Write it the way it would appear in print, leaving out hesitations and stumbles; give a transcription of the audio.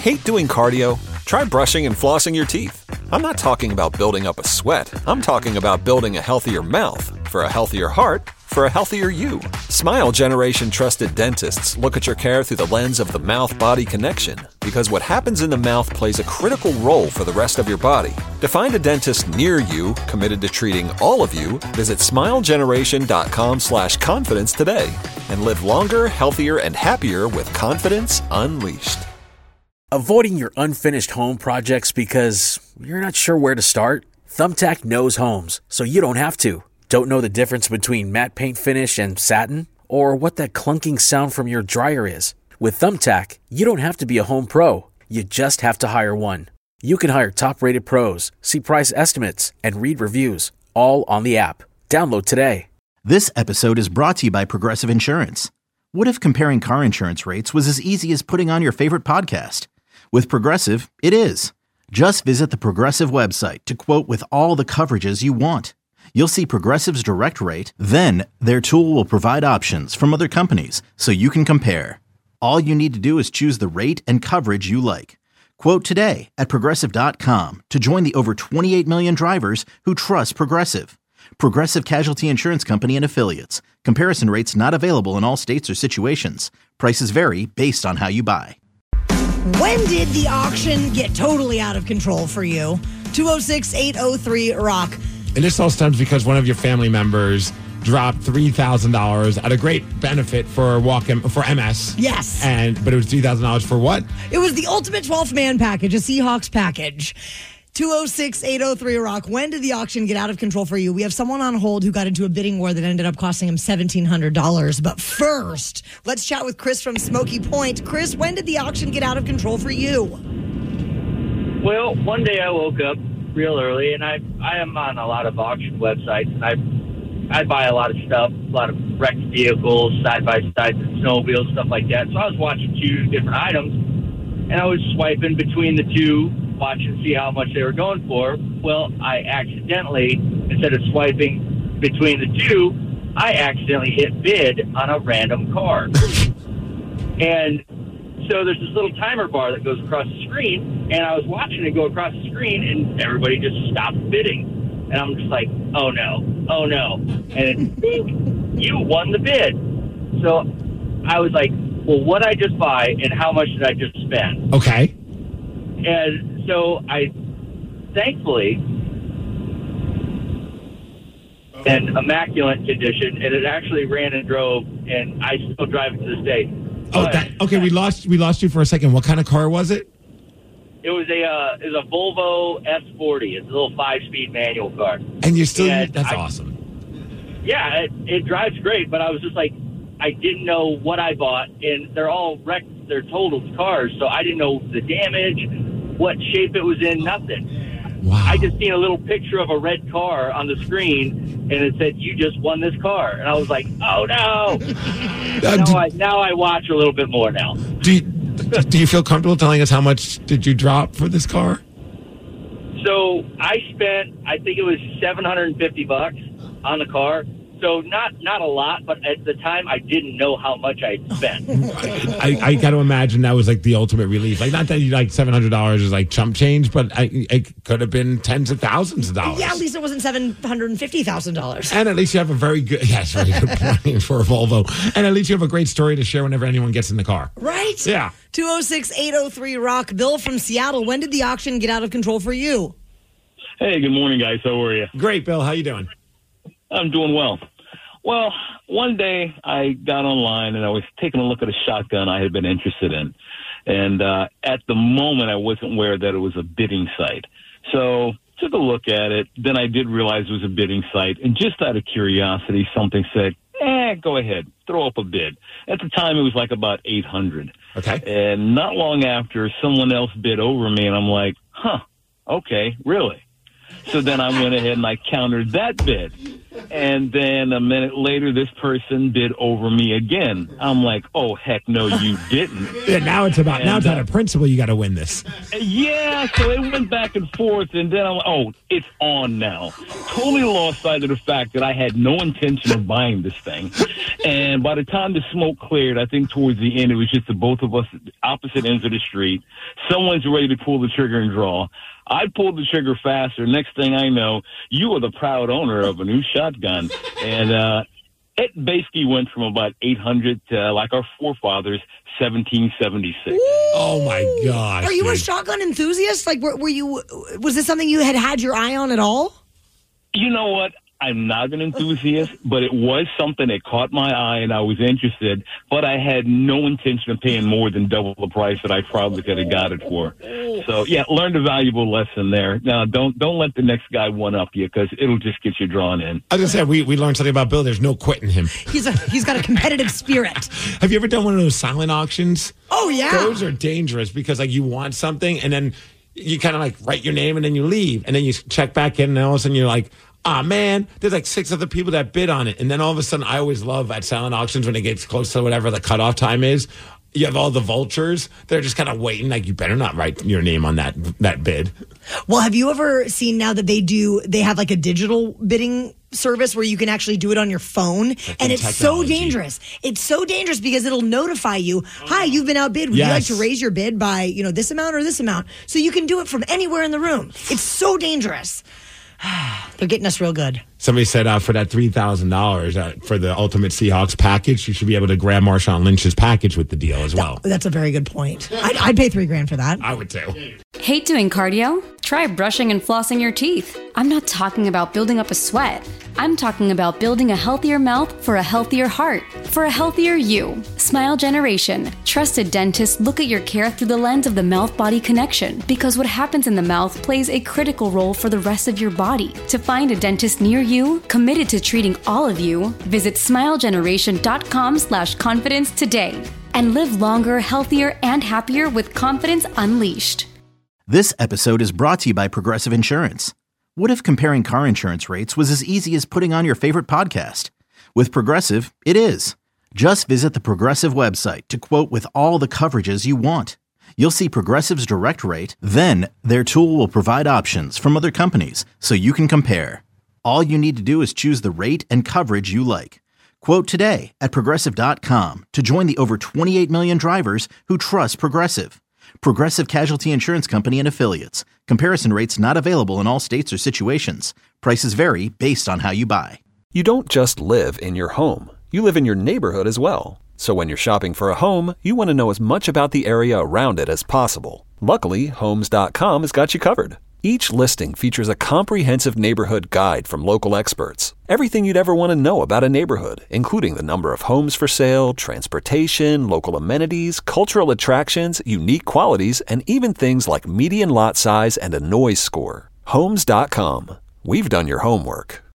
Hate doing cardio? Try brushing and flossing your teeth. I'm not talking about building up a sweat. I'm talking about building a healthier mouth for a healthier heart for a healthier you. Smile Generation trusted dentists look at your care through the lens of the mouth-body connection because what happens in the mouth plays a critical role for the rest of your body. To find a dentist near you committed to treating all of you, visit smilegeneration.com/confidence today and live longer, healthier, and happier with confidence unleashed. Avoiding your unfinished home projects because you're not sure where to start? Thumbtack knows homes, so you don't have to. Don't know the difference between matte paint finish and satin? Or what that clunking sound from your dryer is? With Thumbtack, you don't have to be a home pro. You just have to hire one. You can hire top-rated pros, see price estimates, and read reviews, all on the app. Download today. This episode is brought to you by Progressive Insurance. What if comparing car insurance rates was as easy as putting on your favorite podcast? With Progressive, it is. Just visit the Progressive website to quote with all the coverages you want. You'll see Progressive's direct rate, then their tool will provide options from other companies so you can compare. All you need to do is choose the rate and coverage you like. Quote today at Progressive.com to join the over 28 million drivers who trust Progressive. Progressive Casualty Insurance Company and Affiliates. Comparison rates not available in all states or situations. Prices vary based on how you buy. When did the auction get totally out of control for you? 206-803-ROCK. And this all stems because one of your family members dropped $3,000 at a great benefit for MS. Yes. But it was $3,000 for what? It was the ultimate 12th man package, a Seahawks package. 206-803-ROCK. When did the auction get out of control for you? We have someone on hold who got into a bidding war that ended up costing him $1,700. But first, let's chat with Chris from Smoky Point. Chris, when did the auction get out of control for you? Well, one day I woke up real early, and I am on a lot of auction websites, and I buy a lot of stuff, a lot of wrecked vehicles, side-by-sides, snowmobiles, stuff like that. So I was watching two different items, and I was swiping between the two, watching to see how much they were going for. Well, I accidentally, instead of swiping between the two, I accidentally hit bid on a random car. And so there's this little timer bar that goes across the screen, and I was watching it go across the screen, and everybody just stopped bidding. And I'm just like, oh no. And it, you won the bid. So I was like, well, what'd I just buy, and how much did I just spend? Okay. And so I, thankfully, in immaculate condition, and it actually ran and drove, and I still drive it to this day. Okay. We lost you for a second. What kind of car was it? It was a Volvo S40. It's a little 5-speed manual car. And you're still that's awesome. Yeah, it drives great, but I was just like, I didn't know what I bought, and they're all wrecked. They're totaled cars, so I didn't know the damage, what shape it was in, nothing. Wow. I just seen a little picture of a red car on the screen, and it said, you just won this car. And I was like, oh, no. Now I watch a little bit more now. Do you feel comfortable telling us how much did you drop for this car? So I spent, I think it was $750 on the car. So not a lot, but at the time I didn't know how much I'd spent. I got to imagine that was like the ultimate relief. Like, not that you like $700 is like chump change, but it could have been tens of thousands of dollars. Yeah, at least it wasn't $750,000. And at least you have a very good point for a Volvo. And at least you have a great story to share whenever anyone gets in the car. Right? Yeah. 206-803-ROCK. Bill from Seattle. When did the auction get out of control for you? Hey, good morning, guys. How are you? Great, Bill. How you doing? I'm doing well. Well, one day I got online and I was taking a look at a shotgun I had been interested in. And at the moment, I wasn't aware that it was a bidding site. So took a look at it. Then I did realize it was a bidding site. And just out of curiosity, something said, go ahead, throw up a bid. At the time, it was like about $800. Okay. And not long after, someone else bid over me, and I'm like, okay, really? So then I went ahead and I countered that bid. And then a minute later, this person bid over me again. I'm like, oh, heck no, you didn't. Yeah, now it's out of principle. You got to win this. Yeah, so it went back and forth, and then I'm like, oh, it's on now. Totally lost sight of the fact that I had no intention of buying this thing. And by the time the smoke cleared, I think towards the end, it was just the both of us at the opposite ends of the street. Someone's ready to pull the trigger and draw. I pulled the trigger faster. Next thing I know, you are the proud owner of a new shotgun. And it basically went from about 800 to, like our forefathers, 1776. Oh, my gosh. Are you a shotgun enthusiast? Like, was this something you had your eye on at all? You know what? I'm not an enthusiast, but it was something that caught my eye and I was interested, but I had no intention of paying more than double the price that I probably could have got it for. So, yeah, learned a valuable lesson there. Now, don't let the next guy one-up you because it'll just get you drawn in. I was going to say, we learned something about Bill. There's no quitting him. He's got a competitive spirit. Have you ever done one of those silent auctions? Oh, yeah. Those are dangerous because, like, you want something and then you kind of, like, write your name and then you leave. And then you check back in and all of a sudden you're like, man, there's like 6 other people that bid on it. And then all of a sudden, I always love at silent auctions when it gets close to whatever the cutoff time is, you have all the vultures. They're just kind of waiting, like, you better not write your name on that bid. Well, have you ever seen now that they have like a digital bidding service where you can actually do it on your phone? And it's so dangerous. It's so dangerous because it'll notify you, hi, you've been outbid. Would you like to raise your bid by, this amount or this amount? So you can do it from anywhere in the room. It's so dangerous. They're getting us real good. Somebody said for that $3,000 for the Ultimate Seahawks package, you should be able to grab Marshawn Lynch's package with the deal as well. That's a very good point. I'd pay $3,000 for that. I would too. Hate doing cardio? Try brushing and flossing your teeth. I'm not talking about building up a sweat. I'm talking about building a healthier mouth for a healthier heart, for a healthier you. Smile Generation. Trusted dentists look at your care through the lens of the mouth-body connection because what happens in the mouth plays a critical role for the rest of your body. To find a dentist near you, committed to treating all of you, visit smilegeneration.com/confidence today and live longer, healthier, and happier with confidence unleashed. This episode is brought to you by Progressive Insurance. What if comparing car insurance rates was as easy as putting on your favorite podcast? With Progressive, it is. Just visit the Progressive website to quote with all the coverages you want. You'll see Progressive's direct rate, then their tool will provide options from other companies so you can compare. All you need to do is choose the rate and coverage you like. Quote today at Progressive.com to join the over 28 million drivers who trust Progressive. Progressive Casualty Insurance Company and Affiliates. Comparison rates not available in all states or situations. Prices vary based on how you buy. You don't just live in your home. You live in your neighborhood as well. So when you're shopping for a home, you want to know as much about the area around it as possible. Luckily, Homes.com has got you covered. Each listing features a comprehensive neighborhood guide from local experts. Everything you'd ever want to know about a neighborhood, including the number of homes for sale, transportation, local amenities, cultural attractions, unique qualities, and even things like median lot size and a noise score. Homes.com. We've done your homework.